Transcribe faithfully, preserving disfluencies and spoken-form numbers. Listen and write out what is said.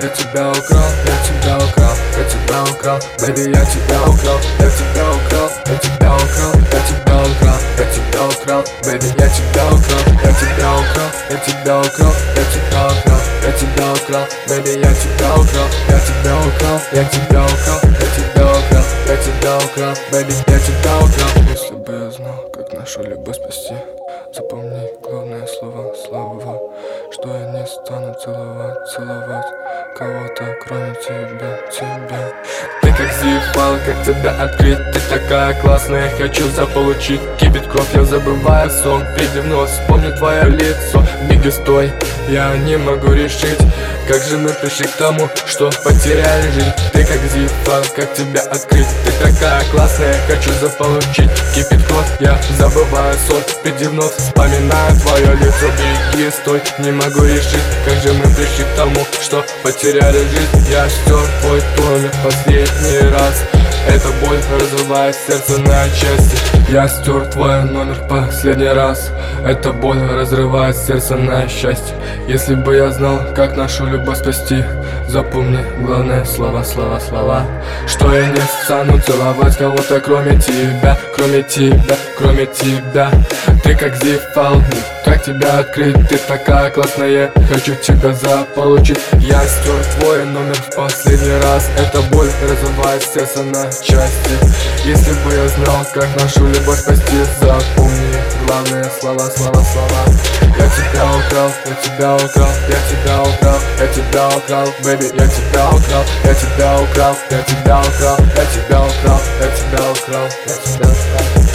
я тебя украл, я тебя украл, я тебя украл, baby, я тебя украл, я тебя украл, я тебя украл, я тебя украл, я тебя украл, baby, я тебя украл, я тебя украл, я тебя украл, я тебя украл, я тебя украл, baby, я тебя украл, я тебя украл, я тебя украл, я тебя украл, я тебя украл, baby, я тебя украл. Если бы я знал, как нашу любовь спасти, запомни главное слово, слова, что я не стану целовать, целовать кого-то, кроме тебя, тебя. Ты как зефал, как тебя открыть, ты такая классная, хочу заполучить. Кипит кровь, я забываю сон, видя в нос, помню твое лицо. Беги, стой, я не могу решить, как же мы пришли к тому, что потеряли жизнь. Ты как зефал, как тебя открыть, ты такая классная, хочу заполучить. Кипит кровь, я забываю сон, видя в нос, вспоминаю твое лицо. Беги, стой, не могу решить, как же мы пришли к тому, что потеряли жизнь. Я стер твой номер последний раз, эта боль разрывает сердце на части. Я стер твой номер последний раз, эта боль разрывает сердце на счастье. Если бы я знал, как нашу любовь спасти, запомни главное слова, слова, слова, что я не стану целовать кого-то, кроме тебя, кроме тебя, кроме тебя. Ты как зефал, как тебя открыть, ты такая классная, хочу тебя заполучить. Я стер твой номер в последний раз, эта боль разрывает сердце на части. Если бы я знал, как нашу любовь спасти, запомни главные слова, слова, слова. Я тебя украл, я тебя украл, я тебя украл, я тебя украл, baby, я тебя украл, я тебя украл, я тебя украл, я тебя украл, я тебя украл, я тебя украл.